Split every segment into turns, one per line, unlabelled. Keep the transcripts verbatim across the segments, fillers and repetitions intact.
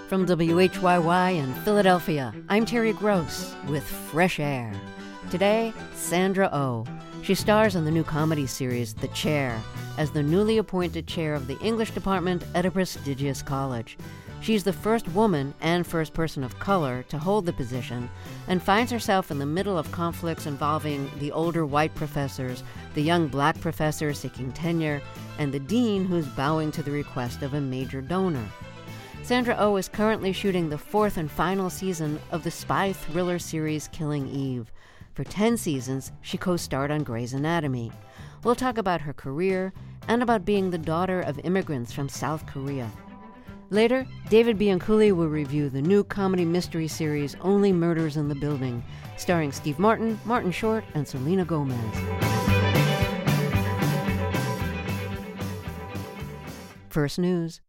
From W H Y Y in Philadelphia, I'm Terry Gross with Fresh Air. Today, Sandra Oh. She stars in the new comedy series The Chair as the newly appointed chair of the English department at a prestigious college. She's the first woman and first person of color to hold the position and finds herself in the middle of conflicts involving the older white professors, the young black professor seeking tenure, and the dean who's bowing to the request of a major donor. Sandra Oh is currently shooting the fourth and final season of the spy thriller series Killing Eve. For ten seasons, she co-starred on Grey's Anatomy. We'll talk about her career and about being the daughter of immigrants from South Korea. Later, David Bianculli will review the new comedy mystery series Only Murders in the Building, starring Steve Martin, Martin Short, and Selena Gomez. First News.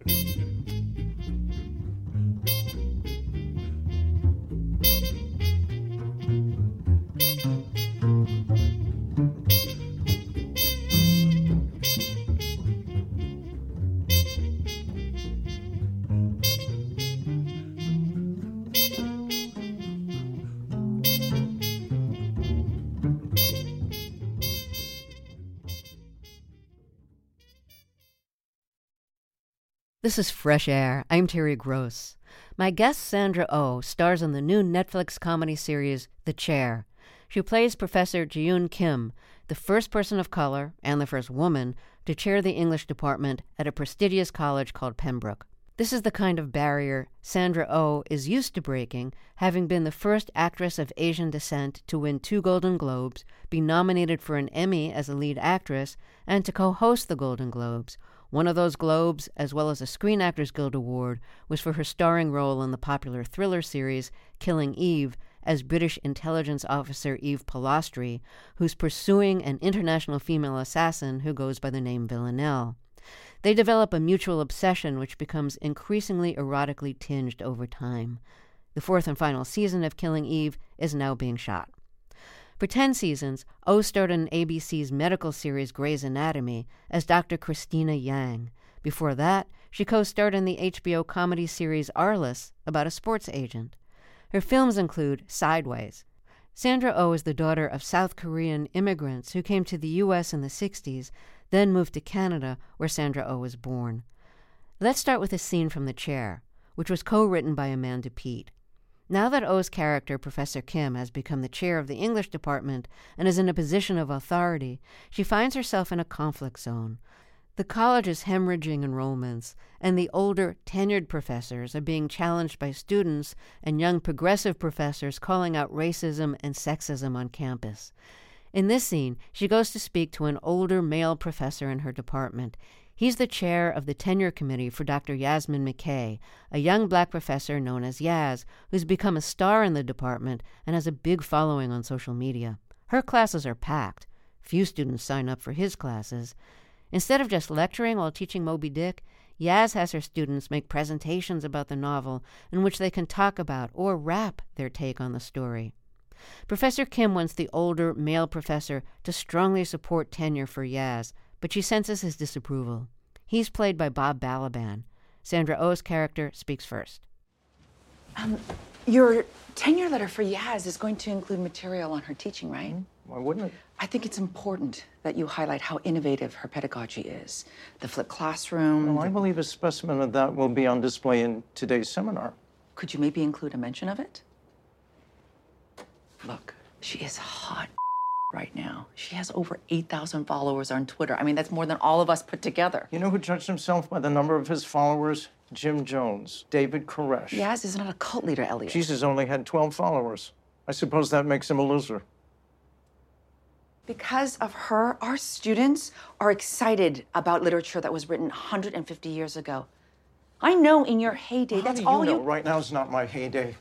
This is Fresh Air. I'm Terry Gross. My guest, Sandra Oh, stars in the new Netflix comedy series, The Chair. She plays Professor Ji-yoon Kim, the first person of color and the first woman to chair the English department at a prestigious college called Pembroke. This is the kind of barrier Sandra Oh is used to breaking, having been the first actress of Asian descent to win two Golden Globes, be nominated for an Emmy as a lead actress, and to co-host the Golden Globes. One of those Globes, as well as a Screen Actors Guild Award, was for her starring role in the popular thriller series Killing Eve as British intelligence officer Eve Polastri, who's pursuing an international female assassin who goes by the name Villanelle. They develop a mutual obsession which becomes increasingly erotically tinged over time. The fourth and final season of Killing Eve is now being shot. For ten seasons, Oh starred in A B C's medical series Grey's Anatomy as Doctor Christina Yang. Before that, she co-starred in the H B O comedy series Arliss about a sports agent. Her films include Sideways. Sandra Oh is the daughter of South Korean immigrants who came to the U S in the sixties, then moved to Canada, where Sandra Oh was born. Let's start with a scene from The Chair, which was co-written by Amanda Peet. Now that Oh's character, Professor Kim, has become the chair of the English department and is in a position of authority, she finds herself in a conflict zone. The college is hemorrhaging enrollments, and the older, tenured professors are being challenged by students and young progressive professors calling out racism and sexism on campus. In this scene, she goes to speak to an older male professor in her department. He's the chair of the tenure committee for Doctor Yasmin McKay, a young black professor known as Yaz, who's become a star in the department and has a big following on social media. Her classes are packed. Few students sign up for his classes. Instead of just lecturing while teaching Moby Dick, Yaz has her students make presentations about the novel in which they can talk about or rap their take on the story. Professor Kim wants the older male professor to strongly support tenure for Yaz, but she senses his disapproval. He's played by Bob Balaban. Sandra Oh's character speaks first.
Um, your tenure letter for Yaz is going to include material on her teaching, right?
Mm-hmm. Why wouldn't it?
I think it's important that you highlight how innovative her pedagogy is. The flipped classroom.
Well,
the...
I believe a specimen of that will be on display in today's seminar.
Could you maybe include a mention of it? Look, she is hot right now. She has over eight thousand followers on Twitter. I mean, that's more than all of us put together.
You know who judged himself by the number of his followers? Jim Jones, David Koresh.
Yaz is not a cult leader, Elliot.
Jesus only had twelve followers. I suppose that makes him a loser.
Because of her, our students are excited about literature that was written one hundred fifty years ago. I know in your heyday,
How
that's
do you
all
know?
you...
Right now is not my heyday.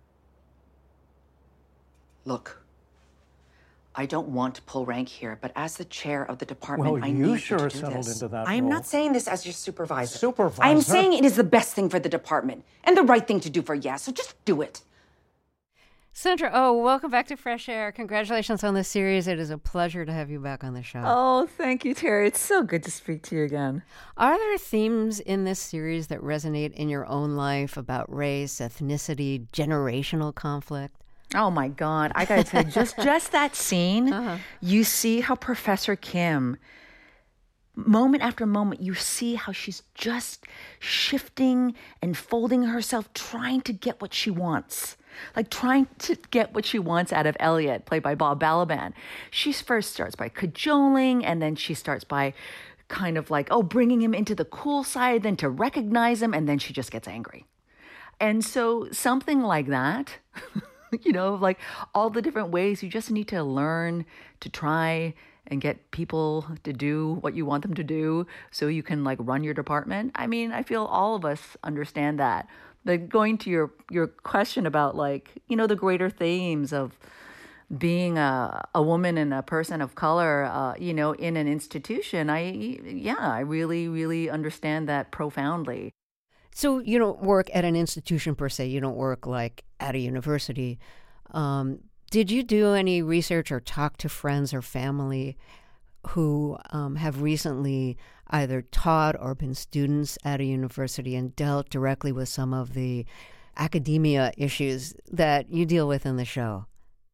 Look, I don't want to pull rank here, but as the chair of the department,
Well,
I
you
need
sure
you to do
settled
this.
into that
I am
role.
not saying this as your supervisor.
Supervisor?
I am saying it is the best thing for the department and the right thing to do for Yaz, so just do it.
Sandra Oh, welcome back to Fresh Air. Congratulations on this series. It is a pleasure to have you back on the show.
Oh, thank you, Terry. It's so good to speak to you again.
Are there themes in this series that resonate in your own life about race, ethnicity, generational conflict?
Oh, my God. I got to tell you, just, just that scene, uh-huh. You see how Professor Kim, moment after moment, you see how she's just shifting and folding herself, trying to get what she wants. Like trying to get what she wants out of Elliot, played by Bob Balaban. She first starts by cajoling, and then she starts by kind of like, oh, bringing him into the cool side, then to recognize him, and then she just gets angry. And so something like that, you know, like all the different ways you just need to learn to try and get people to do what you want them to do so you can like run your department. I mean, I feel all of us understand that. But going to your, your question about like, you know, the greater themes of being a, a woman and a person of color, uh, you know, in an institution, I, yeah, I really, really understand that profoundly.
So you don't work at an institution per se. You don't work like at a university. Um, did you do any research or talk to friends or family who um, have recently either taught or been students at a university and dealt directly with some of the academia issues that you deal with in the show?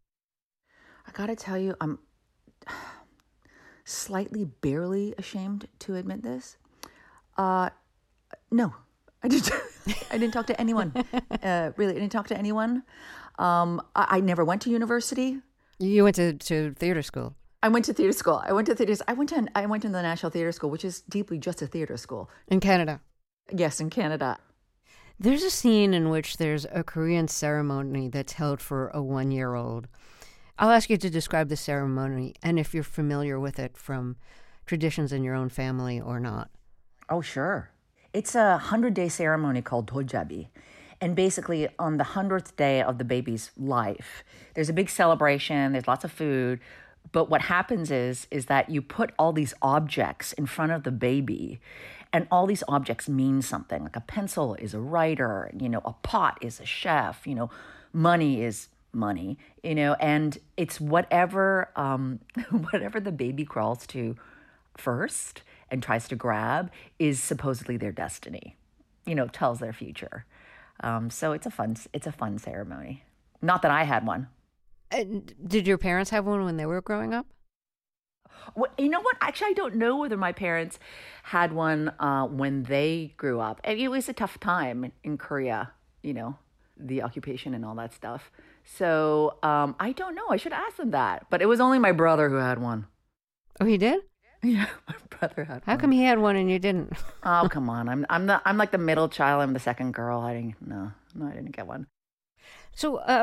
I gotta tell you, I'm slightly, barely ashamed to admit this. Uh, no, I didn't. I didn't talk to anyone. Uh, really, I didn't talk to anyone. Um, I, I never went to university.
You went to, to theater school.
I went to theater school. I went to theater. I went to. I went to the National Theater School, which is deeply just a theater school
In Canada.
Yes, in Canada.
There's a scene in which there's a Korean ceremony that's held for a one-year-old. I'll ask you to describe the ceremony and if you're familiar with it from traditions in your own family or not.
Oh, sure. It's a hundred-day ceremony called Doljabi. And basically, on the hundredth day of the baby's life, there's a big celebration, there's lots of food. But what happens is, is that you put all these objects in front of the baby, and all these objects mean something. Like a pencil is a writer, you know, a pot is a chef, you know, money is money, you know, and it's whatever um, whatever the baby crawls to first and tries to grab is supposedly their destiny, you know, tells their future. Um, so it's a fun it's a fun ceremony. Not that I had one.
And did your parents have one when they were growing up?
Well, you know what? Actually, I don't know whether my parents had one uh, when they grew up. And it was a tough time in Korea, you know, the occupation and all that stuff. So um, I don't know. I should ask them that. But it was only my brother who had one.
Oh, he did?
Yeah, my brother had
How
one.
come he had one and you didn't?
Oh, come on. I'm I'm the I'm like the middle child. I'm the second girl. I didn't no, no, I didn't get one.
So, uh,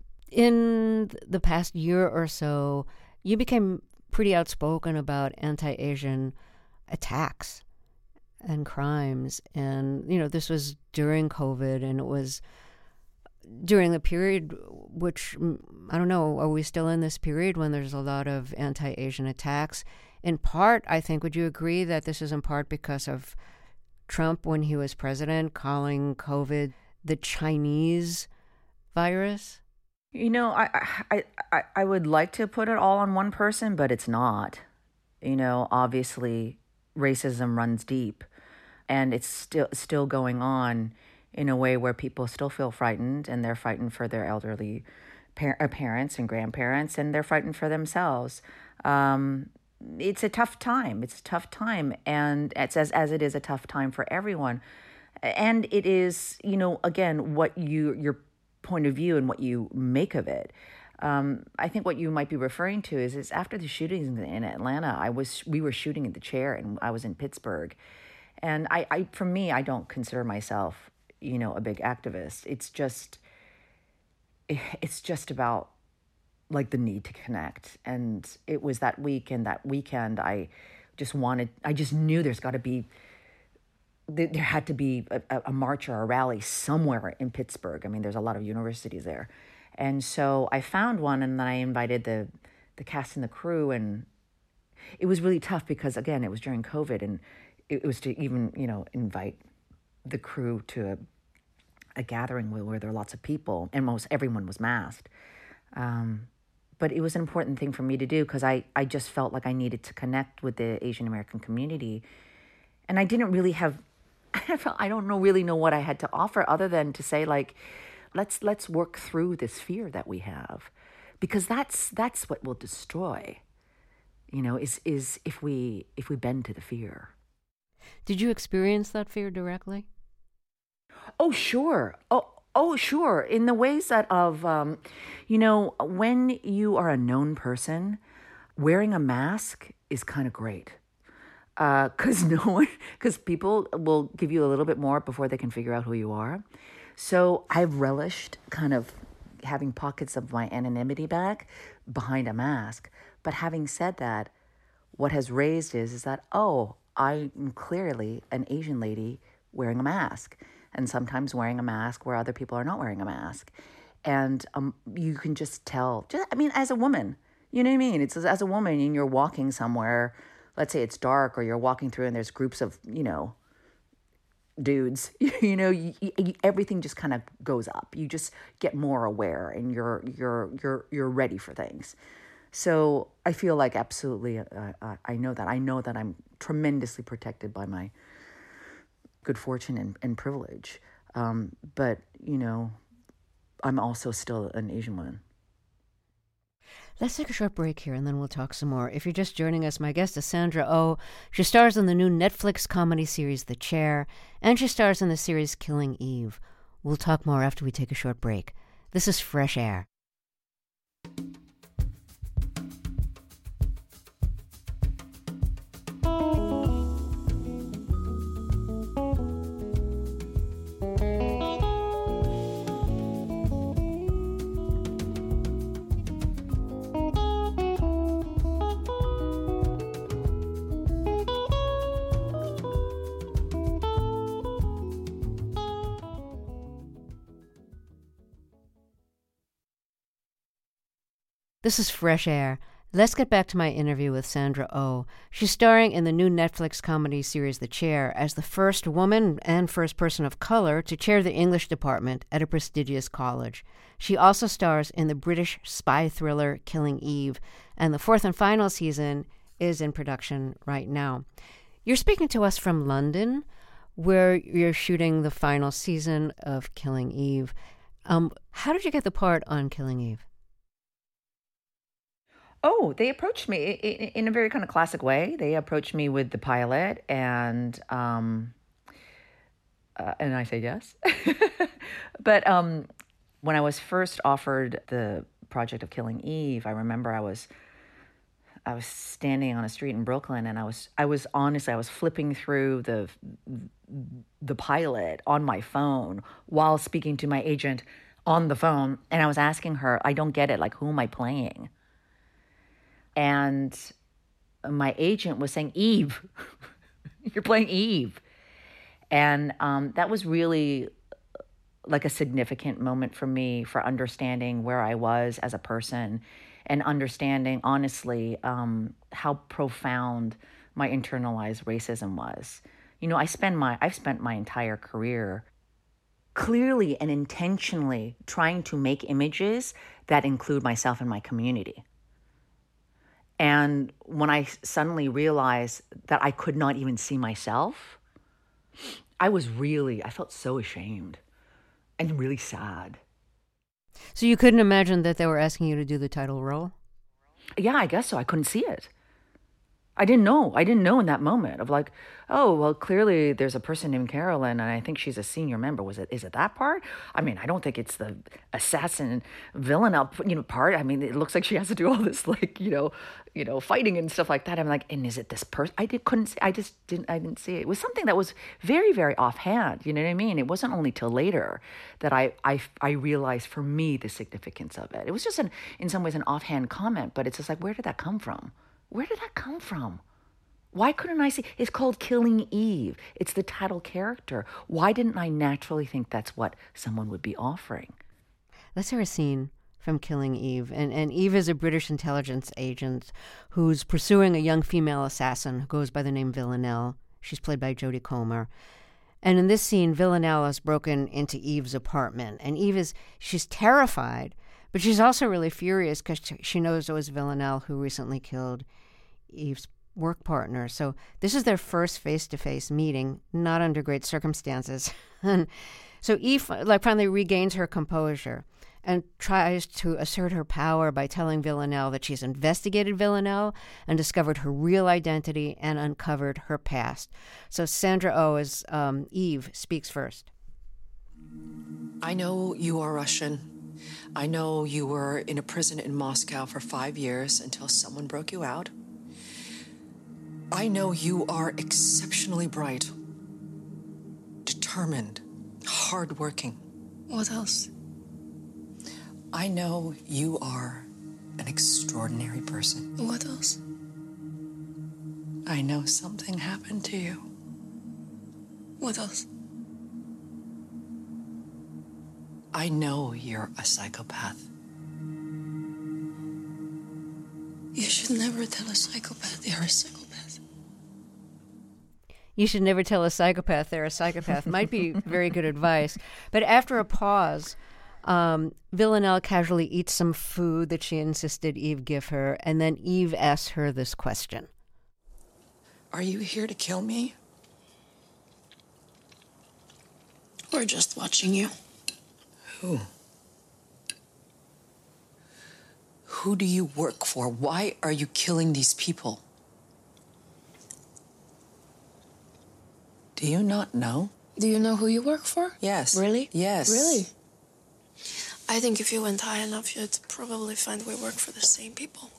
in the past year or so, you became pretty outspoken about anti-Asian attacks and crimes. And, you know, this was during COVID, and it was during the period which, I don't know, are we still in this period when there's a lot of anti-Asian attacks? In part, I think, would you agree that this is in part because of Trump when he was president calling COVID the Chinese virus?
You know, I, I I I would like to put it all on one person, but it's not. You know, obviously, racism runs deep, and it's still still going on in a way where people still feel frightened, and they're frightened for their elderly par- parents and grandparents, and they're frightened for themselves. Um, it's a tough time. It's a tough time, and it's as as it is a tough time for everyone. And it is, you know, again, what you your point of view and what you make of it. Um, I think what you might be referring to is, is after the shootings in Atlanta, I was we were shooting at the chair, and I was in Pittsburgh. And I, I for me, I don't consider myself, you know, a big activist. It's just, it's just about like the need to connect. And it was that week and that weekend, I just wanted, I just knew there's got to be, there had to be a, a march or a rally somewhere in Pittsburgh. I mean, there's a lot of universities there. And so I found one, and then I invited the, the cast and the crew. And it was really tough because, again, it was during COVID, and it was to even, you know, invite the crew to a, a gathering where, where there were lots of people, and most everyone was masked. Um, but it was an important thing for me to do because I, I just felt like I needed to connect with the Asian American community. And I didn't really have, I felt, I don't know really know what I had to offer other than to say, like, let's let's work through this fear that we have, because that's that's what will destroy, you know, is is if we if we bend to the fear.
Did you experience that fear directly?
Oh, sure. Oh, oh, sure. In the ways that of, um, you know, when you are a known person, wearing a mask is kind of great. Because uh, no one, because people will give you a little bit more before they can figure out who you are. So I've relished kind of having pockets of my anonymity back behind a mask. But having said that, what has raised is, is that, oh, I'm clearly an Asian lady wearing a mask, and sometimes wearing a mask where other people are not wearing a mask. And um, you can just tell, just, I mean, as a woman, you know what I mean? It's as a woman and you're walking somewhere, let's say it's dark or you're walking through and there's groups of, you know, dudes, you know, you, you, everything just kind of goes up. You just get more aware and you're, you're, you're, you're ready for things. So I feel like absolutely, uh, I know that. I know that I'm tremendously protected by my good fortune and, and privilege. Um, but, you know, I'm also still an Asian woman.
Let's take a short break here and then we'll talk some more. If you're just joining us, my guest is Sandra Oh. She stars in the new Netflix comedy series The Chair, and she stars in the series Killing Eve. We'll talk more after we take a short break. This is Fresh Air. This is Fresh Air. Let's get back to my interview with Sandra Oh. She's starring in the new Netflix comedy series The Chair as the first woman and first person of color to chair the English department at a prestigious college. She also stars in the British spy thriller Killing Eve, and the fourth and final season is in production right now. You're speaking to us from London, where you're shooting the final season of Killing Eve. Um, how did you get the part on Killing Eve?
Oh, they approached me in a very kind of classic way. They approached me with the pilot, and um, uh, and I said yes. But um, when I was first offered the project of Killing Eve, I remember I was I was standing on a street in Brooklyn, and I was I was honestly I was flipping through the the pilot on my phone while speaking to my agent on the phone, and I was asking her, I don't get it, like, who am I playing? And my agent was saying, Eve, you're playing Eve. And um, that was really like a significant moment for me for understanding where I was as a person and understanding, honestly, um, how profound my internalized racism was. You know, I spend my, I've spent my entire career clearly and intentionally trying to make images that include myself and my community. And when I suddenly realized that I could not even see myself, I was really, I felt so ashamed and really sad.
So you couldn't imagine that they were asking you to do the title role?
Yeah, I guess so. I couldn't see it. I didn't know. I didn't know in that moment of like, oh, well, clearly there's a person named Carolyn, and I think she's a senior member. Was it? Is it that part? I mean, I don't think it's the assassin villain, you know, part. I mean, it looks like she has to do all this, like, you know, you know, fighting and stuff like that. I'm like, and is it this person? I did, couldn't see. I just didn't. I didn't see it. It was something that was very, very offhand. You know what I mean? It wasn't only till later that I, I, I realized for me the significance of it. It was just an, in some ways, an offhand comment, but it's just like, where did that come from? Where did that come from? Why couldn't I see? It's called Killing Eve. It's the title character. Why didn't I naturally think that's what someone would be offering?
Let's hear a scene from Killing Eve. And, and Eve is a British intelligence agent who's pursuing a young female assassin who goes by the name Villanelle. She's played by Jodie Comer. And in this scene, Villanelle has broken into Eve's apartment. And Eve is, she's terrified, but she's also really furious because she knows it was Villanelle who recently killed Eve's work partner. So this is their first face-to-face meeting, not under great circumstances. And so Eve like finally regains her composure and tries to assert her power by telling Villanelle that she's investigated Villanelle and discovered her real identity and uncovered her past. So Sandra Oh as um, Eve speaks first.
I know you are Russian. I know you were in a prison in Moscow for five years until someone broke you out. I know you are exceptionally bright, determined, hardworking. What else? I know you are an extraordinary person. What else? I know something happened to you. What else? I know you're a psychopath.
You should never tell a psychopath they're a psychopath.
You should never tell a psychopath they're a psychopath. Might be very good advice. But after a pause, um, Villanelle casually eats some food that she insisted Eve give her, and then Eve asks her this question.
Are you here to kill me?
We're just watching you.
Who? Who do you work for? Why are you killing these people? Do you not know?
Do you know who you work for?
Yes.
Really?
Yes.
Really? I think if you went high enough, you'd probably find we work for the same people.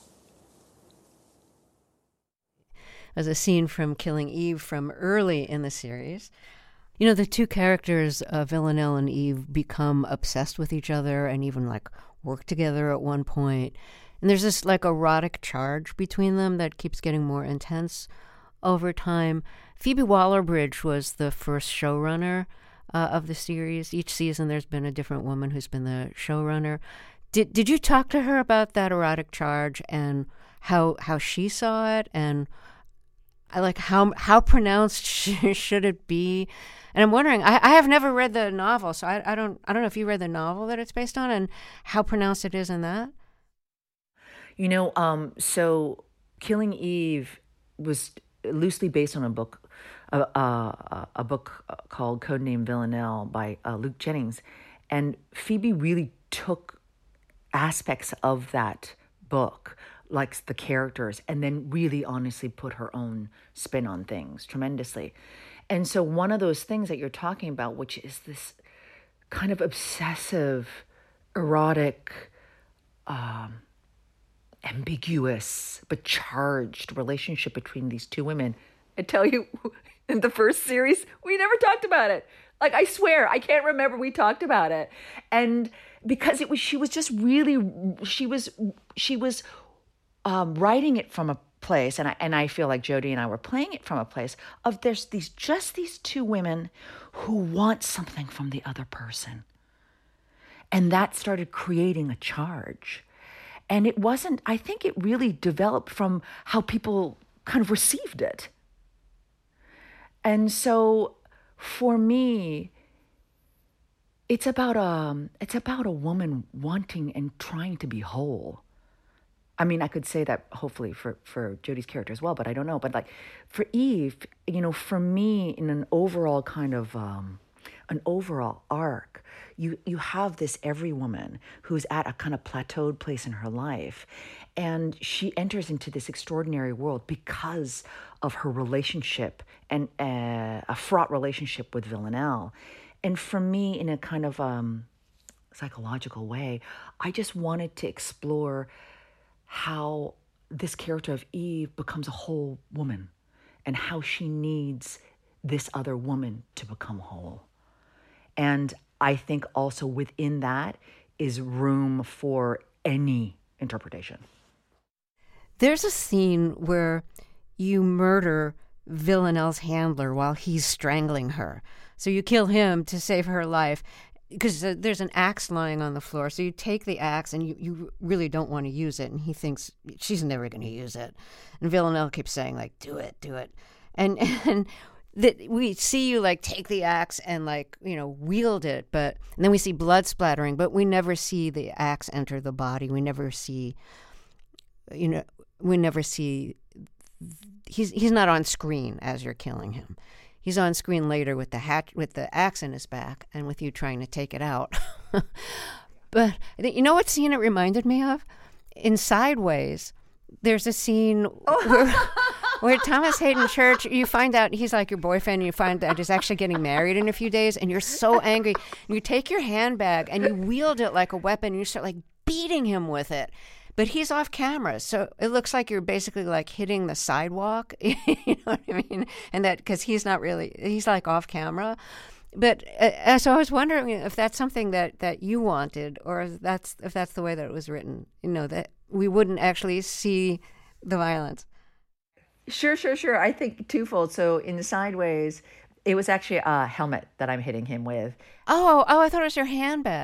As a scene from Killing Eve from early in the series. You know, the two characters, uh, Villanelle and Eve, become obsessed with each other and even, like, work together at one point. And there's this, like, erotic charge between them that keeps getting more intense over time. Phoebe Waller-Bridge was the first showrunner uh, of the series. Each season there's been a different woman who's been the showrunner. Did did you talk to her about that erotic charge and how how she saw it, and I like how how pronounced should it be? And I'm wondering, I, I have never read the novel, so I, I don't I don't know if you read the novel that it's based on and how pronounced it is in that.
You know, um, so Killing Eve was loosely based on a book, uh, uh, a book called Codename Villanelle by uh, Luke Jennings, and Phoebe really took aspects of that book, like the characters, and then really honestly put her own spin on things tremendously. And so one of those things that you're talking about, which is this kind of obsessive, erotic, um, ambiguous, but charged relationship between these two women. I tell you, in the first series, we never talked about it. Like, I swear, I can't remember we talked about it. And because it was, she was just really, she was, she was um, writing it from a place, and I, and I feel like Jodie and I were playing it from a place of there's these just these two women who want something from the other person. And that started creating a charge. And it wasn't, I think it really developed from how people kind of received it. And so for me, it's about a, it's about a woman wanting and trying to be whole. I mean, I could say that hopefully for, for Jodie's character as well, but I don't know. But like for Eve, you know, for me in an overall kind of, um, an overall arc, you, you have this every woman who's at a kind of plateaued place in her life. And she enters into this extraordinary world because of her relationship and uh, a fraught relationship with Villanelle. And for me, in a kind of um, psychological way, I just wanted to explore how this character of Eve becomes a whole woman and how she needs this other woman to become whole. And I think also within that is room for any interpretation.
There's a scene where you murder Villanelle's handler while he's strangling her. So you kill him to save her life because there's an axe lying on the floor. So you take the axe and you, you really don't want to use it. And he thinks she's never going to use it. And Villanelle keeps saying, like, do it, do it. And and that we see you, like, take the axe and, like, you know, wield it. But and then we see blood splattering, but we never see the axe enter the body. We never see, you know, we never see, he's he's not on screen as you're killing him. He's on screen later with the hatch, with the axe in his back and with you trying to take it out. But you know what scene it reminded me of? In Sideways, there's a scene oh. where, where Thomas Hayden Church, you find out he's like your boyfriend, and you find out he's actually getting married in a few days, and you're so angry. And you take your handbag and you wield it like a weapon, and you start like beating him with it. But he's off camera, so it looks like you're basically like hitting the sidewalk, you know what I mean? And that because he's not really, he's like off camera. But uh, so I was wondering if that's something that, that you wanted, or if that's if that's the way that it was written, you know, that we wouldn't actually see the violence.
Sure, sure, sure. I think twofold. So in Sideways, it was actually a helmet that I'm hitting him with.
Oh, oh, I thought it was your handbag.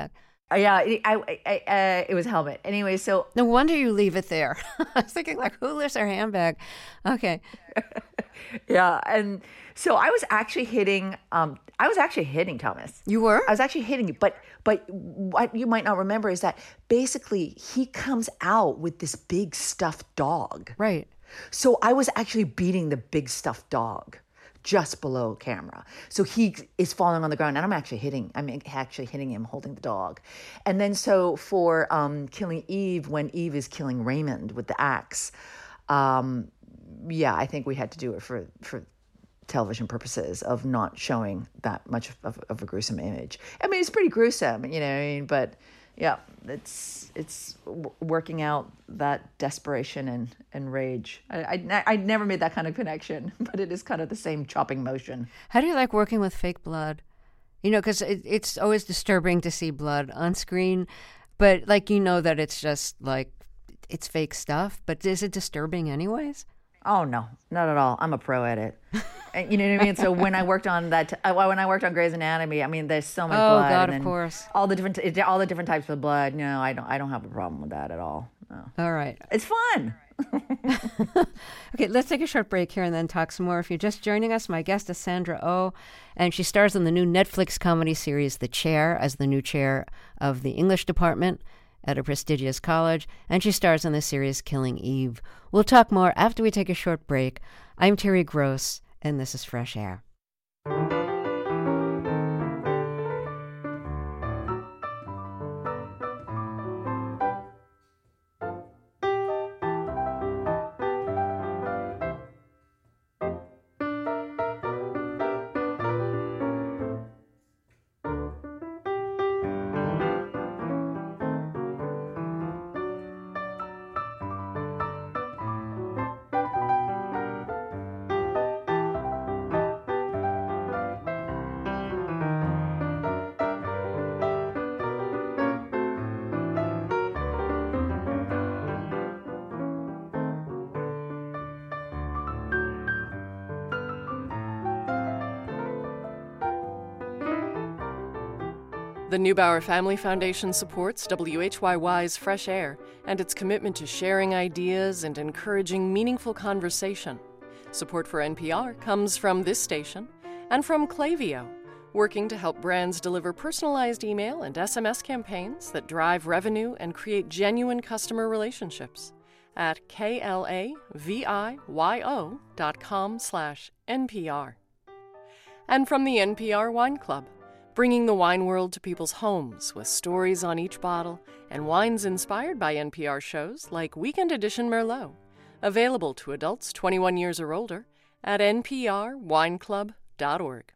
Uh, yeah, it, I, I, uh, it was a helmet. Anyway, so
No wonder you leave it there. I was thinking, like, who lifts their handbag? Okay.
yeah, and so I was actually hitting. Um, I was actually hitting Thomas.
You were?
I was actually hitting you, but but what you might not remember is that basically he comes out with this big stuffed dog.
Right.
So I was actually beating the big stuffed dog just below camera. So he is falling on the ground and I'm actually hitting, I'm actually hitting him holding the dog. And then so for um, killing Eve, when Eve is killing Raymond with the axe, um, yeah, I think we had to do it for, for television purposes of not showing that much of, of a gruesome image. I mean, it's pretty gruesome, you know, I mean, but yeah, it's it's w- working out that desperation and, and rage. I, I, I never made that kind of connection, but it is kind of the same chopping motion.
How do you like working with fake blood? You know, because it, it's always disturbing to see blood on screen, but like, you know that it's just like, it's fake stuff, but is it disturbing anyways?
Oh, no, not at all. I'm a pro at it. And you know what I mean? So when I worked on that, uh, when I worked on Grey's Anatomy, I mean, there's so much
Oh,
blood.
God,
and
of course.
All the different, all the different types of blood. No, I don't, I don't have a problem with that at all. No.
All right.
It's fun.
Okay, let's take a short break here and then talk some more. If you're just joining us, my guest is Sandra Oh, and she stars in the new Netflix comedy series The Chair as the new chair of the English department at a prestigious college, and she stars in the series Killing Eve. We'll talk more after we take a short break. I'm Terry Gross, and this is Fresh Air.
The Neubauer Family Foundation supports W H Y Y's Fresh Air and its commitment to sharing ideas and encouraging meaningful conversation. Support for N P R comes from this station and from Klaviyo, working to help brands deliver personalized email and S M S campaigns that drive revenue and create genuine customer relationships at K-L-A-V-I-Y-O dot com slash N-P-R. And from the N P R Wine Club, bringing the wine world to people's homes with stories on each bottle and wines inspired by N P R shows like Weekend Edition Merlot, available to adults twenty-one years or older at N P R wine club dot org.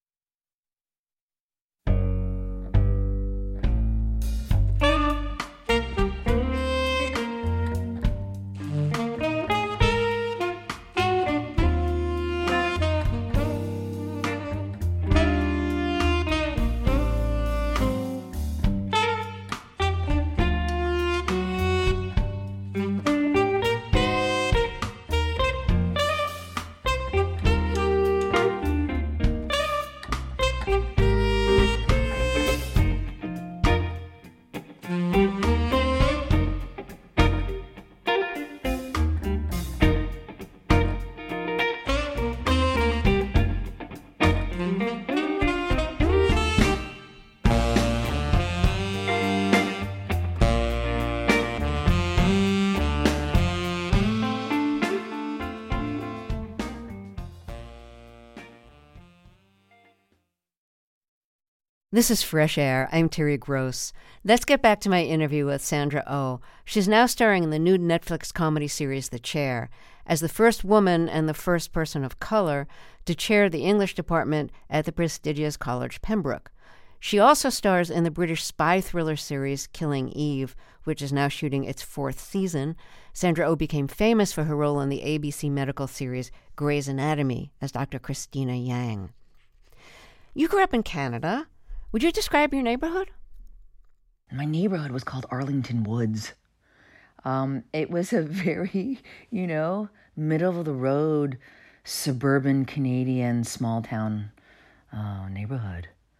This is Fresh Air. I'm Terry Gross. Let's get back to my interview with Sandra Oh. She's now starring in the new Netflix comedy series The Chair as the first woman and the first person of color to chair the English department at the prestigious College Pembroke. She also stars in the British spy thriller series Killing Eve, which is now shooting its fourth season. Sandra Oh became famous for her role in the A B C medical series Grey's Anatomy as Doctor Christina Yang. You grew up in Canada. Would you describe your neighborhood?
My neighborhood was called Arlington Woods. Um, it was a very, you know, middle of the road, suburban Canadian small town uh, neighborhood.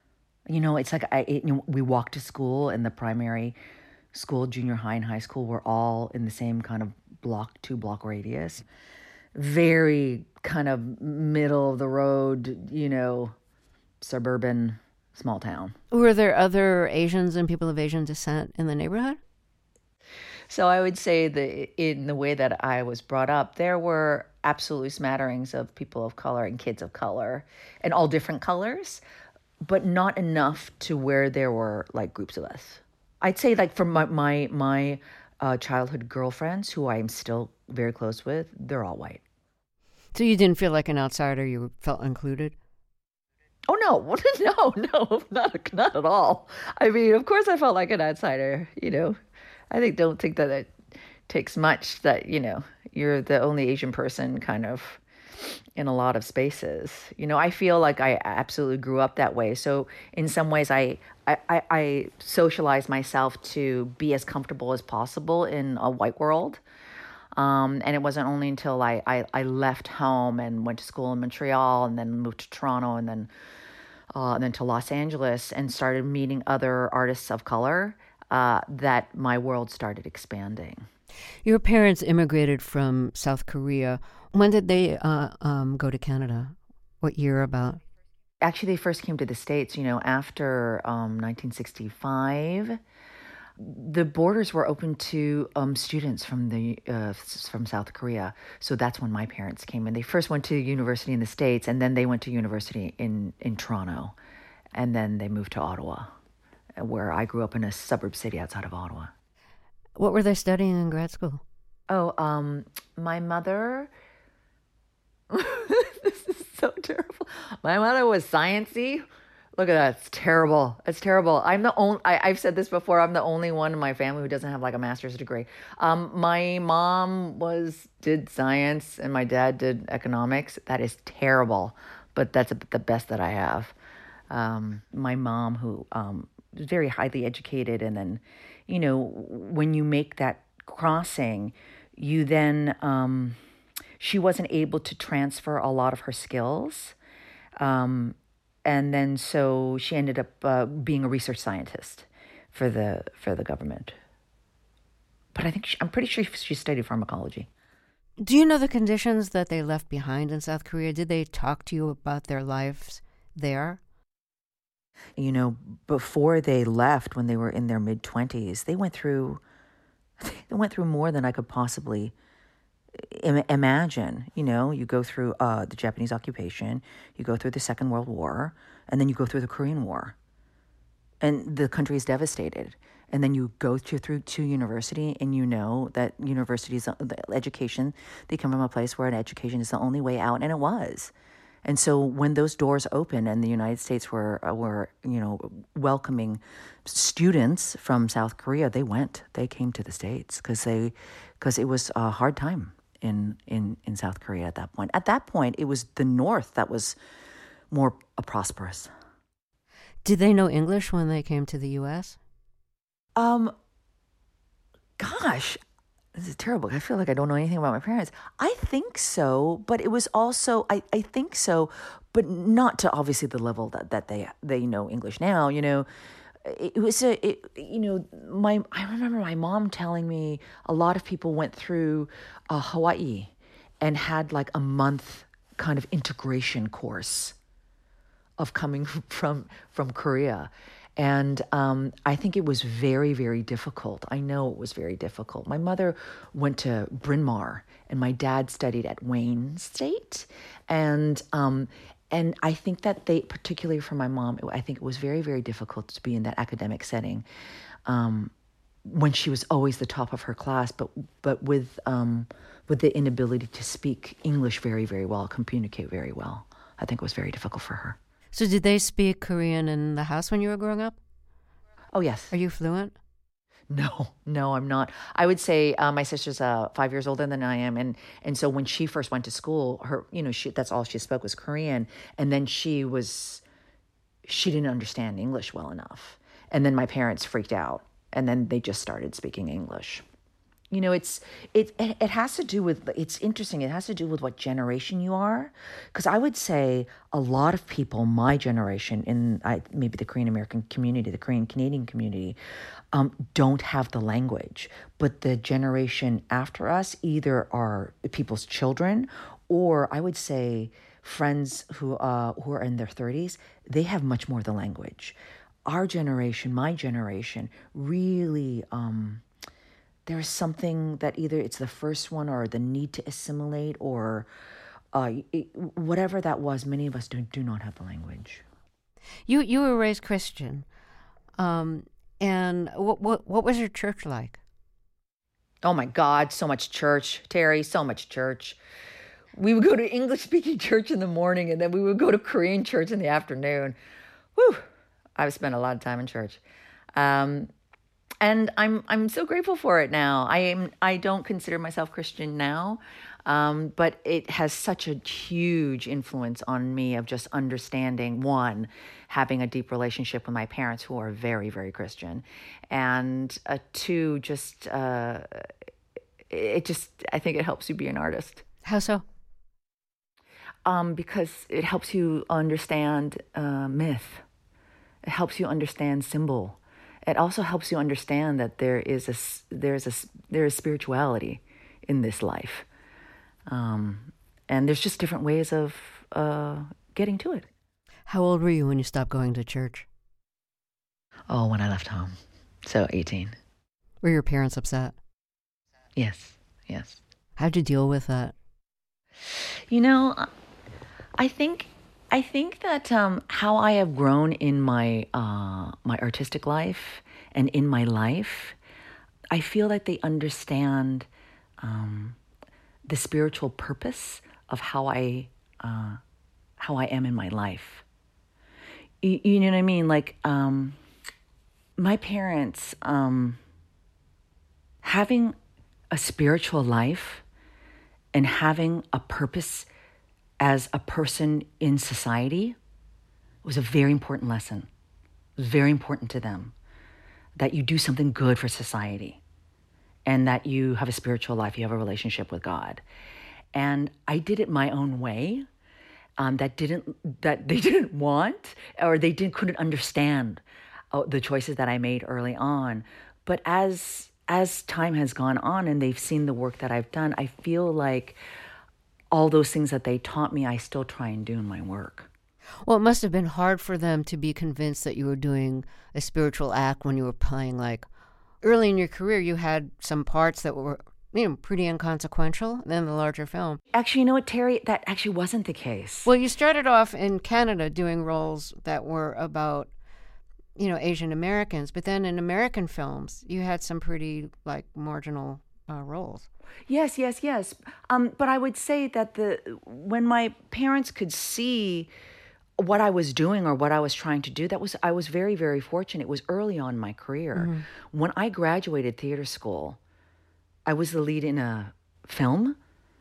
You know, it's like I, it, you know, we walked to school, and the primary school, junior high and high school were all in the same kind of block, two block radius. Very kind of middle of the road, you know, suburban, small town.
Were there other Asians and people of Asian descent in the neighborhood?
So I would say that in the way that I was brought up, there were absolutely smatterings of people of color and kids of color, and all different colors, but not enough to where there were like groups of us. I'd say like from my my, my uh, childhood girlfriends, who I'm still very close with, they're all white.
So you didn't feel like an outsider, you felt included?
Oh, no, no, no, not, not at all. I mean, of course I felt like an outsider, you know. I think don't think that it takes much that, you know, you're the only Asian person kind of in a lot of spaces. You know, I feel like I absolutely grew up that way. So in some ways, I I, I, I socialized myself to be as comfortable as possible in a white world. Um, and it wasn't only until I, I, I left home and went to school in Montreal and then moved to Toronto and then uh, and then to Los Angeles and started meeting other artists of color uh, that my world started expanding.
Your parents immigrated from South Korea. When did they uh, um, go to Canada? What year about?
Actually, they first came to the States, you know, after um, nineteen sixty-five. The borders were open to um, students from the uh, from South Korea. So that's when my parents came in. They first went to university in the States, and then they went to university in, in Toronto. And then they moved to Ottawa, where I grew up in a suburb city outside of Ottawa.
What were they studying in grad school?
Oh, um, my mother... This is so terrible. My mother was sciencey. Look at that. It's terrible. It's terrible. I'm the only, I, I've said this before, I'm the only one in my family who doesn't have like a master's degree. Um, my mom was, did science and my dad did economics. That is terrible, but that's a, the best that I have. Um, my mom who um, was very highly educated, and then, you know, when you make that crossing, you then, um, she wasn't able to transfer a lot of her skills. Um, And then so she ended up uh, being a research scientist for the for the government. But I think she, I'm pretty sure she studied pharmacology.
Do you know the conditions that they left behind in South Korea? Did they talk to you about their lives there?
You know, before they left, when they were in their mid-twenties, they went through they went through more than I could possibly im- imagine. You know, you go through uh, the Japanese occupation, you go through the Second World War, and then you go through the Korean War. And the country is devastated. And then you go to, through to university, and you know that universities, the education, they come from a place where an education is the only way out, and it was. And so when those doors opened and the United States were, were you know, welcoming students from South Korea, they went. They came to the States because they, because it was a hard time in, in, in South Korea at that point. At that point, it was the North that was more uh, prosperous.
Did they know English when they came to the U S?
Um, gosh, this is terrible. I feel like I don't know anything about my parents. I think so, but it was also, I, I think so, but not to obviously the level that, that they they know English now, you know. It was a, it, you know, my, I remember my mom telling me a lot of people went through uh, Hawaii and had like a month kind of integration course of coming from, from Korea. And um, I think it was very, very difficult. I know it was very difficult. My mother went to Bryn Mawr, and my dad studied at Wayne State. And um, and I think that they, particularly for my mom, I think it was very, very difficult to be in that academic setting um, when she was always the top of her class, but but with um, with the inability to speak English very, very well, communicate very well. I think it was very difficult for her.
So did they speak Korean in the house when you were growing up?
Oh, yes.
Are you fluent?
No, no, I'm not. I would say uh, my sister's uh, five years older than I am. And and so when she first went to school, her, you know, she, that's all she spoke was Korean. And then she was, she didn't understand English well enough. And then my parents freaked out. And then they just started speaking English. You know, it's it it has to do with, it's interesting, it has to do with what generation you are. Because I would say a lot of people, my generation, in I, maybe the Korean American community, the Korean Canadian community, um, don't have the language. But the generation after us either are people's children, or I would say friends who uh, who are in their thirties, they have much more the language. Our generation, my generation, really... Um, there's something that either it's the first one or the need to assimilate or uh, it, whatever that was, many of us do, do not have the language.
You you were raised Christian. Um, and what, what what was your church like?
Oh my God, so much church, Terry, so much church. We would go to English-speaking church in the morning, and then we would go to Korean church in the afternoon. Whew, I've spent a lot of time in church. Um, And I'm I'm so grateful for it now. I am I don't consider myself Christian now, um, but it has such a huge influence on me of just understanding, one, having a deep relationship with my parents who are very, very Christian, and uh, two, just uh, it just I think it helps you be an artist.
How so?
Um, because it helps you understand uh, myth. It helps you understand symbol. It also helps you understand that there is a there's a there is spirituality in this life, um, and there's just different ways of uh, getting to it.
How old were you when you stopped going to church?
Oh, when I left home, so eighteen.
Were your parents upset?
Yes, yes.
How'd you deal with that?
You know, I think. I think that um, how I have grown in my uh, my artistic life and in my life, I feel like they understand um, the spiritual purpose of how I uh, how I am in my life. You, you know what I mean? Like um, my parents um, having a spiritual life and having a purpose as a person in society was a very important lesson. It was very important to them that you do something good for society and that you have a spiritual life, you have a relationship with God. And I did it my own way um, that didn't that they didn't want, or they didn't couldn't understand uh, the choices that I made early on. But as as time has gone on and they've seen the work that I've done, I feel like all those things that they taught me, I still try and do in my work.
Well, it must have been hard for them to be convinced that you were doing a spiritual act when you were playing, like, early in your career, you had some parts that were, you know, pretty inconsequential in the larger film.
Actually, you know what, Terry? That actually wasn't the case.
Well, you started off in Canada doing roles that were about, you know, Asian Americans, but then in American films, you had some pretty, like, marginal uh, roles.
Yes, yes, yes. Um, but I would say that the when my parents could see what I was doing or what I was trying to do, that was I was very, very fortunate. It was early on in my career. Mm-hmm. When I graduated theater school, I was the lead in a film.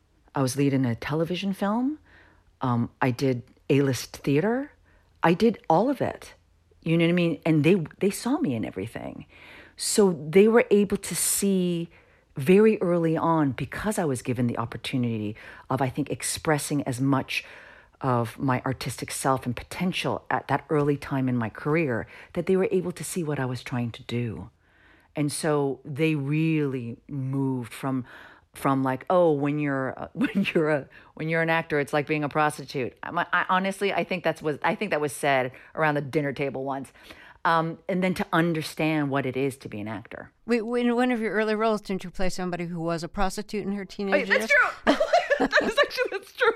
I was lead in a television film. Um, I did A-list theater. I did all of it. You know what I mean? And they they saw me in everything. So they were able to see very early on, because I was given the opportunity of, I think, expressing as much of my artistic self and potential at that early time in my career, that they were able to see what I was trying to do. And so they really moved from from like, oh, when you're uh, when you're a when you're an actor, it's like being a prostitute. I, I, honestly, I think that's was I think that was said around the dinner table once. Um, and then to understand what it is to be an actor.
Wait, in one of your early roles, didn't you play somebody who was a prostitute in her teenage years?
That's true. That is actually, that's true.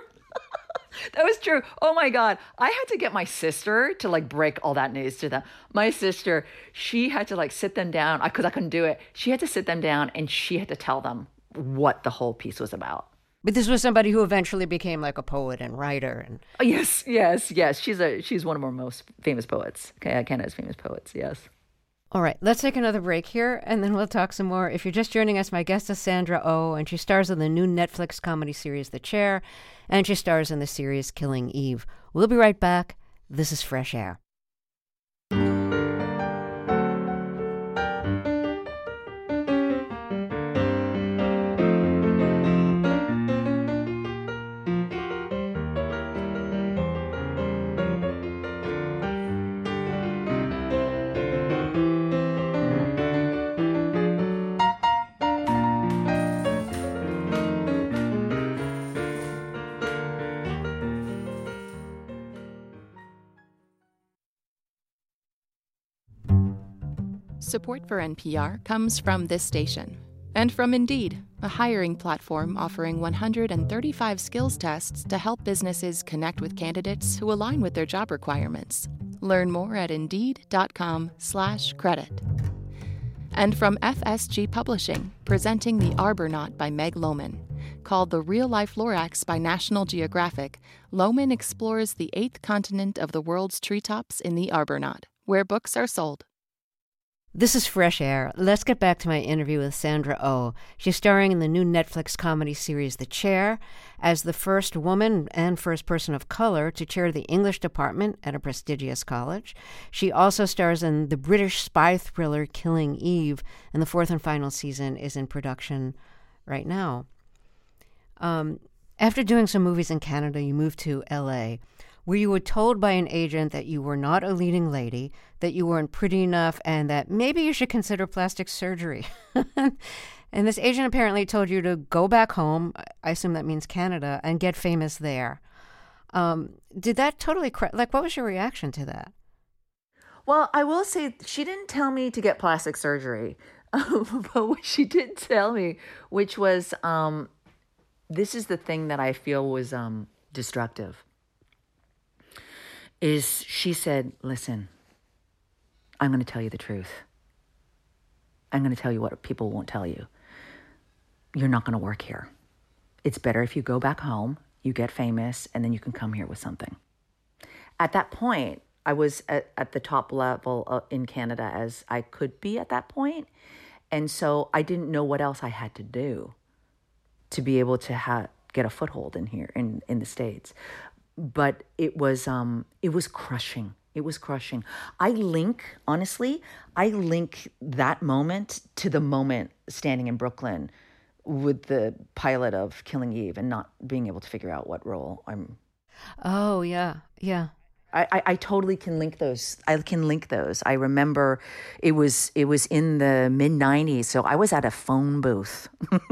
That was true. Oh my God. I had to get my sister to like break all that news to them. My sister, she had to like sit them down because I couldn't do it. She had to sit them down and she had to tell them what the whole piece was about.
But this was somebody who eventually became like a poet and writer. And
oh, yes, yes, yes. She's a she's one of our most famous poets. Okay, Canada's famous poets, yes.
All right, let's take another break here, and then we'll talk some more. If you're just joining us, my guest is Sandra Oh, and she stars in the new Netflix comedy series The Chair, and she stars in the series Killing Eve. We'll be right back. This is Fresh Air.
Support for N P R comes from this station and from Indeed, a hiring platform offering one hundred thirty-five skills tests to help businesses connect with candidates who align with their job requirements. Learn more at Indeed.com slash credit. And from F S G Publishing, presenting The Arbornaut by Meg Lohman. Called The Real-Life Lorax by National Geographic, Lohman explores the eighth continent of the world's treetops in The Arbornaut, where books are sold.
This is Fresh Air. Let's get back to my interview with Sandra Oh. She's starring in the new Netflix comedy series The Chair as the first woman and first person of color to chair the English department at a prestigious college. She also stars in the British spy thriller Killing Eve, and the fourth and final season is in production right now. Um, after doing some movies in Canada, you moved to L A, where you were told by an agent that you were not a leading lady, that you weren't pretty enough, and that maybe you should consider plastic surgery. And this agent apparently told you to go back home, I assume that means Canada, and get famous there. Um, did that totally, cra- like, what was your reaction to that?
Well, I will say she didn't tell me to get plastic surgery, but what she did tell me, which was, um, this is the thing that I feel was um, destructive, is she said, listen, I'm going to tell you the truth. I'm going to tell you what people won't tell you. You're not going to work here. It's better if you go back home, you get famous, and then you can come here with something. At that point, I was at, at the top level uh, in Canada as I could be at that point. And so I didn't know what else I had to do to be able to ha- get a foothold in here, in, in the States. But it was um, it was crushing. It was crushing. I link, honestly, I link that moment to the moment standing in Brooklyn with the pilot of Killing Eve and not being able to figure out what role I'm.
Oh, yeah, yeah.
I, I, I totally can link those. I can link those. I remember it was it was in the mid nineties, so I was at a phone booth.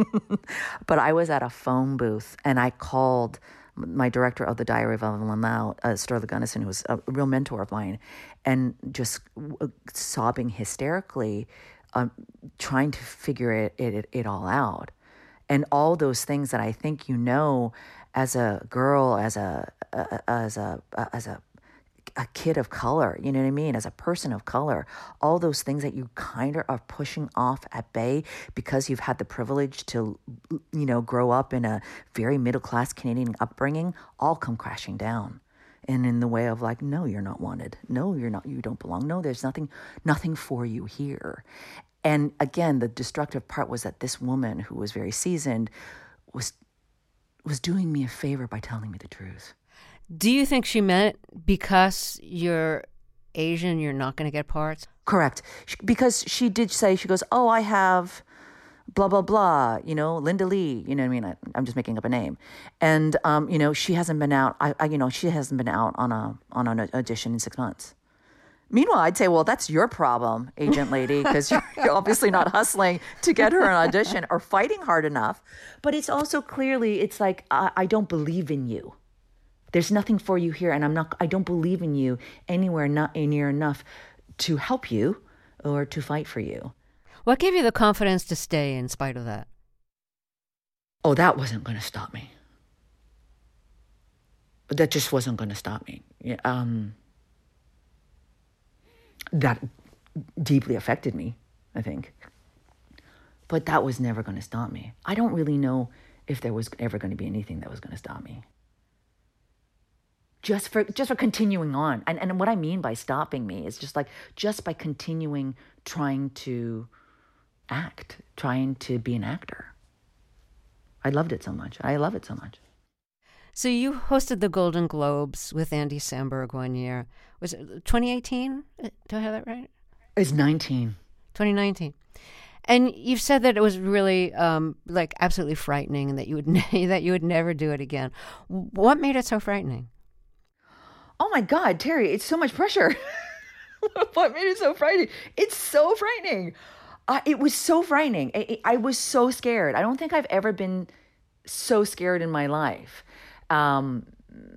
But I was at a phone booth, and I called my director of The Diary of Evelyn Lau, uh, Sterling Gunnison, who was a real mentor of mine, and just uh, sobbing hysterically, um, trying to figure it, it it all out. And all those things that I think you know as a girl, as a, uh, as a, uh, as a, a kid of color, you know what I mean? As a person of color, all those things that you kind of are pushing off at bay because you've had the privilege to, you know, grow up in a very middle-class Canadian upbringing, all come crashing down. And in the way of like, no, you're not wanted. No, you're not, you don't belong. No, there's nothing, nothing for you here. And again, the destructive part was that this woman who was very seasoned was, was doing me a favor by telling me the truth.
Do you think she meant because you're Asian, you're not going to get parts?
Correct. Because she did say, she goes, oh, I have blah, blah, blah, you know, Linda Lee, you know what I mean? I, I'm just making up a name. And, um, you know, she hasn't been out, I, I, you know, she hasn't been out on a on an audition in six months. Meanwhile, I'd say, well, that's your problem, agent lady, because you're, you're obviously not hustling to get her an audition or fighting hard enough. But it's also clearly, it's like, I, I don't believe in you. There's nothing for you here, and I'm not. I don't believe in you anywhere not near enough to help you or to fight for you.
What gave you the confidence to stay in spite of that?
Oh, that wasn't going to stop me. But that just wasn't going to stop me. Um, that deeply affected me, I think. But that was never going to stop me. I don't really know if there was ever going to be anything that was going to stop me. Just for just for continuing on. And and what I mean by stopping me is just like, just by continuing trying to act, trying to be an actor. I loved it so much. I love it so much.
So you hosted the Golden Globes with Andy Samberg one year. Was it twenty eighteen? Do I have that right?
It's nineteen.
twenty nineteen. And you've said that it was really um, like absolutely frightening and that you would ne- that you would never do it again. What made it so frightening?
Oh my God, Terry, it's so much pressure. What made it so frightening? It's so frightening. Uh, it was so frightening. I, I was so scared. I don't think I've ever been so scared in my life. Um,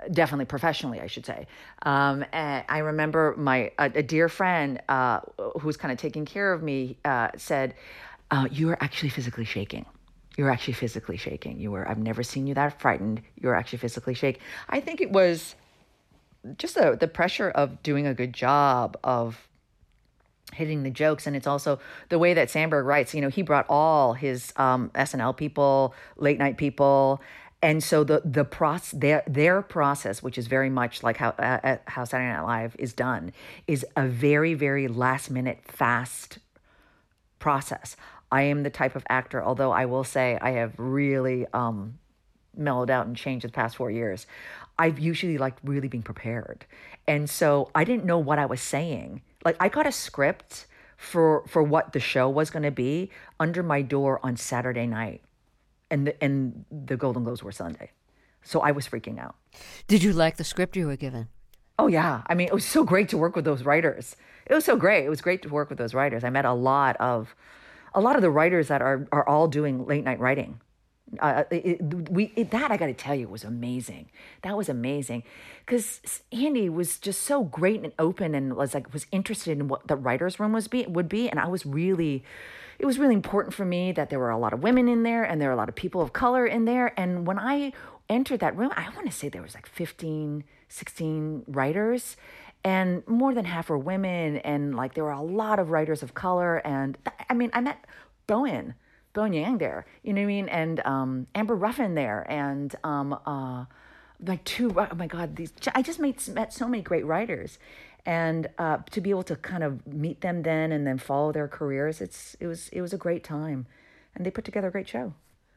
definitely professionally, I should say. Um, and I remember my a, a dear friend uh, who was kind of taking care of me uh, said, uh, "You are actually physically shaking. You're actually physically shaking. You were. I've never seen you that frightened. You're actually physically shaking." I think it was just the the pressure of doing a good job of hitting the jokes. And it's also the way that Sandberg writes. You know, he brought all his um, S N L people, late night people. And so the the process, their their process, which is very much like how uh, how Saturday Night Live is done, is a very, very last minute, fast process. I am the type of actor, although I will say I have really um, mellowed out and changed the past four years. I've usually like really been prepared. And so I didn't know what I was saying. Like I got a script for for what the show was going to be under my door on Saturday night. And the, and the Golden Globes were Sunday. So I was freaking out.
Did you like the script you were given?
Oh, yeah. I mean, it was so great to work with those writers. It was so great. It was great to work with those writers. I met a lot of a lot of the writers that are are all doing late night writing. Uh, it, we it, that I got to tell you was amazing. That was amazing because Andy was just so great and open and was like was interested in what the writers' room was be would be, and I was really. It was really important for me that there were a lot of women in there and there were a lot of people of color in there. And when I entered that room, I want to say there was like fifteen, sixteen writers and more than half were women. And like there were a lot of writers of color. And I mean, I met Bowen, Bowen Yang there, you know what I mean? And um, Amber Ruffin there. And um, uh, like two, oh my God, these I just made, met so many great writers. And uh, to be able to kind of meet them then and then follow their careers, it's it was it was a great time, and they put together a great show.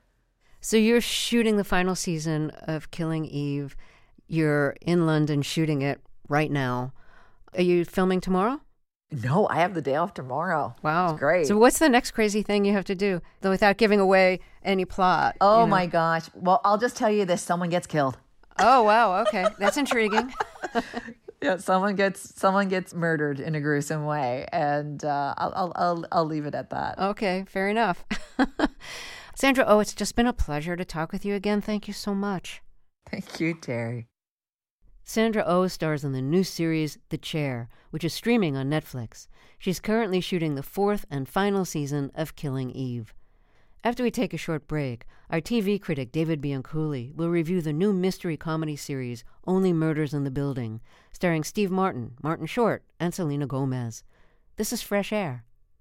So you're shooting the final season of Killing Eve. You're in London shooting it right now. Are you filming tomorrow?
No, I have the day off tomorrow.
Wow,
it's great.
So what's the next crazy thing you have to do, though, without giving away any plot?
Oh
you know?
my gosh! Well, I'll just tell you this: someone gets killed.
Oh wow! Okay, that's intriguing.
Yeah, someone gets someone gets murdered in a gruesome way, and uh, I'll, I'll I'll I'll leave it at that.
Okay, fair enough. Sandra Oh, it's just been a pleasure to talk with you again. Thank you so much.
Thank you, Terry.
Sandra Oh stars in the new series The Chair, which is streaming on Netflix. She's currently shooting the fourth and final season of Killing Eve. After we take a short break, our T V critic David Bianculli will review the new mystery comedy series Only Murders in the Building, starring Steve Martin, Martin Short, and Selena Gomez. This is Fresh Air.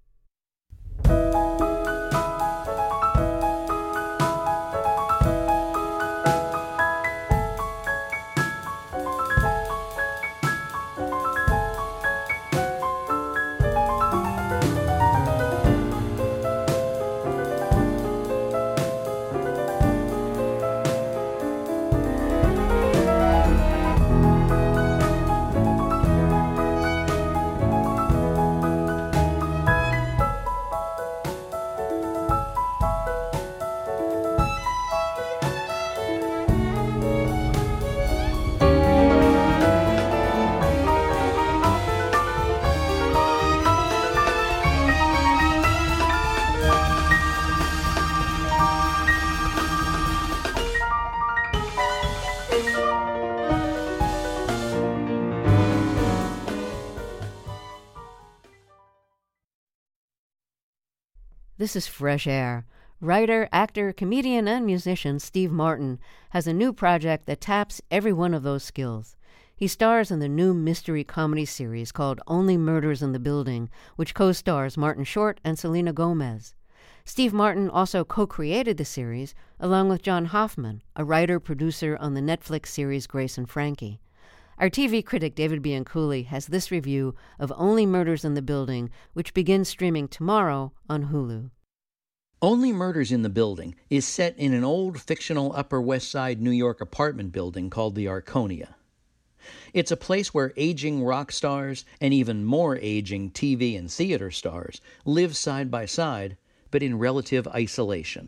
This is Fresh Air. Writer, actor, comedian, and musician Steve Martin has a new project that taps every one of those skills. He stars in the new mystery comedy series called Only Murders in the Building, which co-stars Martin Short and Selena Gomez. Steve Martin also co-created the series along with John Hoffman, a writer-producer on the Netflix series Grace and Frankie. Our T V critic David Bianculli has this review of Only Murders in the Building, which begins streaming tomorrow on Hulu.
Only Murders in the Building is set in an old fictional Upper West Side New York apartment building called the Arconia. It's a place where aging rock stars and even more aging T V and theater stars live side by side, but in relative isolation.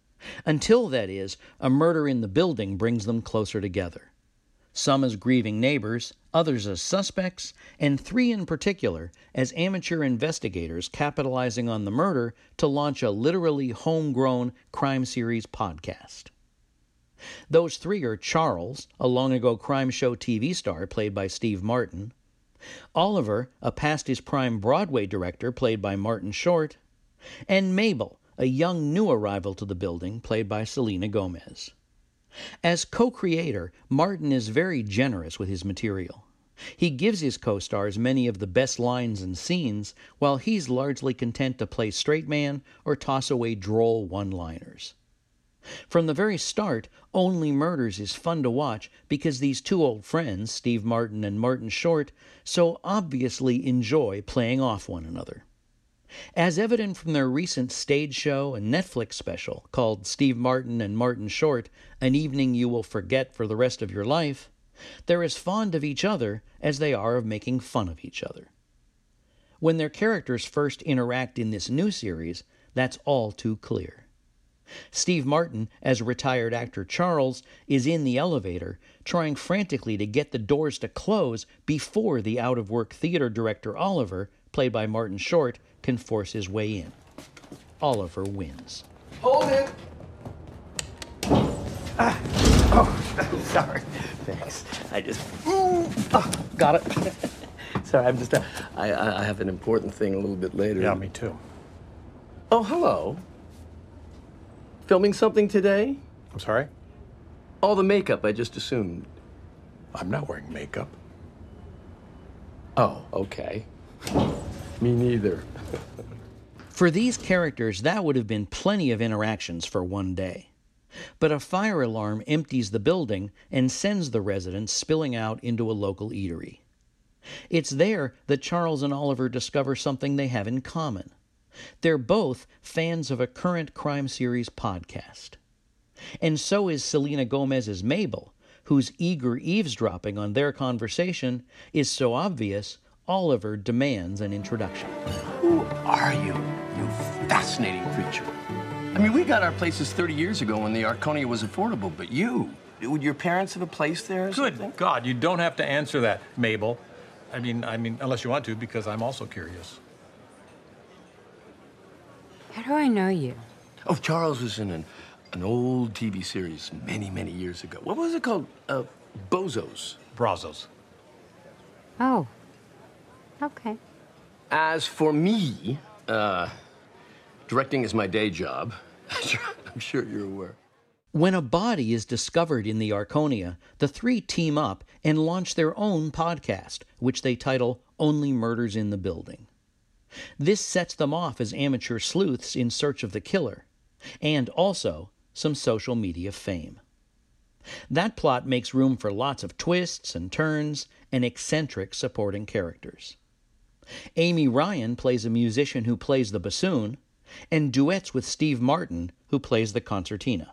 Until, that is, a murder in the building brings them closer together. Some as grieving neighbors, others as suspects, and three in particular as amateur investigators capitalizing on the murder to launch a literally homegrown crime series podcast. Those three are Charles, a long-ago crime show T V star played by Steve Martin, Oliver, a past-his-prime Broadway director played by Martin Short, and Mabel, a young new arrival to the building played by Selena Gomez. As co-creator, Martin is very generous with his material. He gives his co-stars many of the best lines and scenes, while he's largely content to play straight man or toss away droll one-liners. From the very start, Only Murders is fun to watch because these two old friends, Steve Martin and Martin Short, so obviously enjoy playing off one another. As evident from their recent stage show and Netflix special called Steve Martin and Martin Short, An Evening You Will Forget for the Rest of Your Life, they're as fond of each other as they are of making fun of each other. When their characters first interact in this new series, that's all too clear. Steve Martin, as retired actor Charles, is in the elevator, trying frantically to get the doors to close before the out-of-work theater director Oliver, played by Martin Short, can force his way in. Oliver wins.
Hold it! Ah. Oh, sorry. Thanks. I just... Ooh. Oh, got it. Sorry, I'm just... Uh, I, I have an important thing a little bit later.
Yeah, me too.
Oh, hello. Filming something today?
I'm sorry?
All the makeup, I just assumed.
I'm not wearing makeup.
Oh, okay. Me neither.
For these characters, that would have been plenty of interactions for one day. But a fire alarm empties the building and sends the residents spilling out into a local eatery. It's there that Charles and Oliver discover something they have in common. They're both fans of a current crime series podcast. And so is Selena Gomez's Mabel, whose eager eavesdropping on their conversation is so obvious, Oliver demands an introduction.
Who are you, you fascinating creature? I mean, we got our places thirty years ago when the Arconia was affordable, but you, would your parents have a place there or
Good
something?
God, you don't have to answer that, Mabel. I mean, I mean, unless you want to, because I'm also curious.
How do I know you?
Oh, Charles was in an, an old T V series many, many years ago. What was it called? Uh, Bozos.
Brazos.
Oh. Okay.
As for me, uh, directing is my day job. I'm sure you're aware.
When a body is discovered in the Arconia, the three team up and launch their own podcast, which they title Only Murders in the Building. This sets them off as amateur sleuths in search of the killer, and also some social media fame. That plot makes room for lots of twists and turns and eccentric supporting characters. Amy Ryan plays a musician who plays the bassoon, and duets with Steve Martin, who plays the concertina.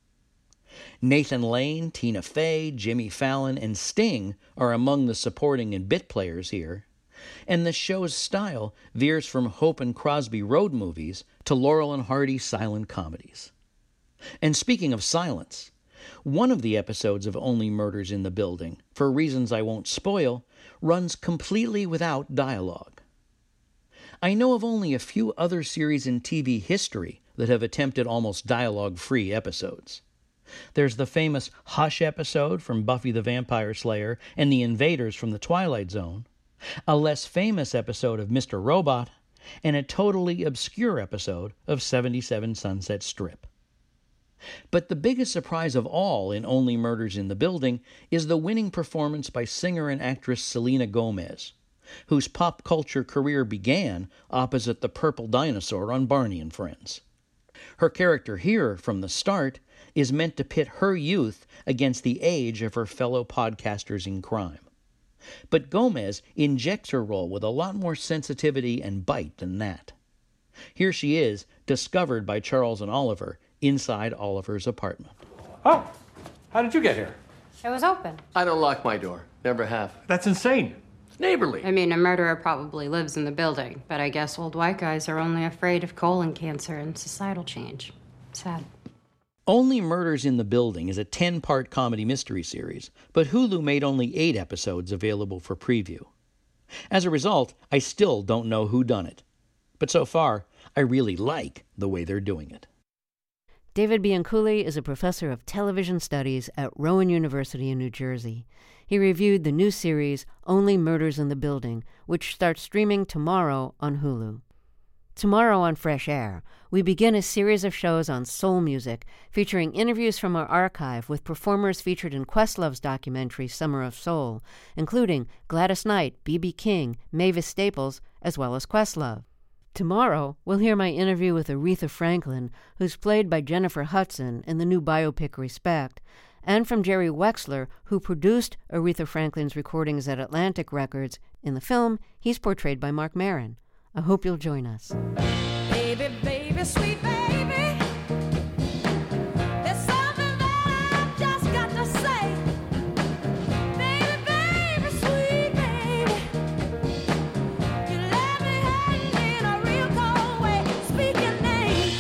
Nathan Lane, Tina Fey, Jimmy Fallon, and Sting are among the supporting and bit players here, and the show's style veers from Hope and Crosby road movies to Laurel and Hardy silent comedies. And speaking of silence, one of the episodes of Only Murders in the Building, for reasons I won't spoil, runs completely without dialogue. I know of only a few other series in T V history that have attempted almost dialogue-free episodes. There's the famous Hush episode from Buffy the Vampire Slayer and the Invaders from the Twilight Zone, a less famous episode of Mister Robot, and a totally obscure episode of seventy-seven Sunset Strip. But the biggest surprise of all in Only Murders in the Building is the winning performance by singer and actress Selena Gomez, whose pop culture career began opposite the purple dinosaur on Barney and Friends. Her character here, from the start, is meant to pit her youth against the age of her fellow podcasters in crime. But Gomez injects her role with a lot more sensitivity and bite than that. Here she is, discovered by Charles and Oliver, inside Oliver's apartment.
Oh, how did you get here?
It was open.
I don't lock my door. Never have.
That's insane.
It's neighborly.
I mean, a murderer probably lives in the building, but I guess old white guys are only afraid of colon cancer and societal change. Sad.
Only Murders in the Building is a ten-part comedy mystery series, but Hulu made only eight episodes available for preview. As a result, I still don't know who done it. But so far, I really like the way they're doing it.
David Bianculli is a professor of television studies at Rowan University in New Jersey. He reviewed the new series Only Murders in the Building, which starts streaming tomorrow on Hulu. Tomorrow on Fresh Air, we begin a series of shows on soul music, featuring interviews from our archive with performers featured in Questlove's documentary Summer of Soul, including Gladys Knight, B B King, Mavis Staples, as well as Questlove. Tomorrow, we'll hear my interview with Aretha Franklin, who's played by Jennifer Hudson in the new biopic Respect, and from Jerry Wexler, who produced Aretha Franklin's recordings at Atlantic Records. In the film, he's portrayed by Marc Maron. I hope you'll join us.
Baby, baby, sweet baby, there's something that I've just got to say. Baby, baby, sweet baby, you let me hang in a real cold way. Speak your name,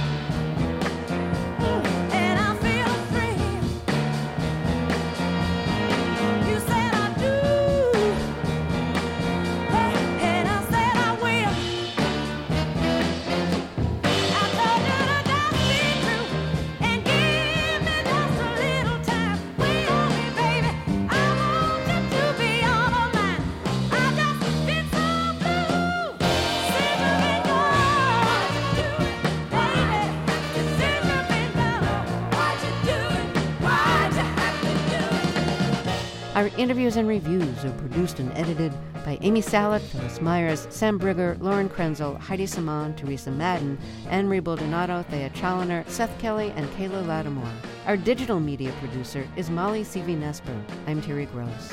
and I feel free. You said I do, and I said I will.
Our interviews and reviews are produced and edited by Amy Salek, Phyllis Myers, Sam Brigger, Lauren Krenzel, Heidi Saman, Teresa Madden, Anne-Marie Baldonado, Thea Challoner, Seth Kelly, and Kayla Lattimore. Our digital media producer is Molly C V Nesper. I'm Terry Gross.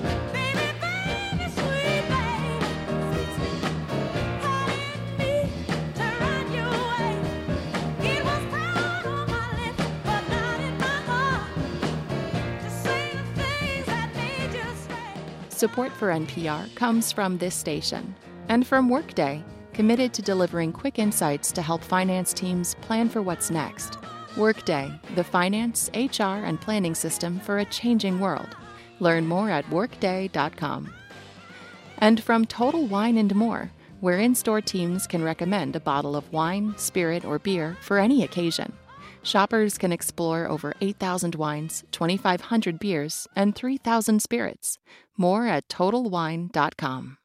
Support for N P R comes from this station and from Workday, committed to delivering quick insights to help finance teams plan for what's next. Workday, the finance, H R, and planning system for a changing world. Learn more at workday dot com. And from Total Wine and More, where in-store teams can recommend a bottle of wine, spirit, or beer for any occasion. Shoppers can explore over eight thousand wines, twenty-five hundred beers, and three thousand spirits. More at total wine dot com.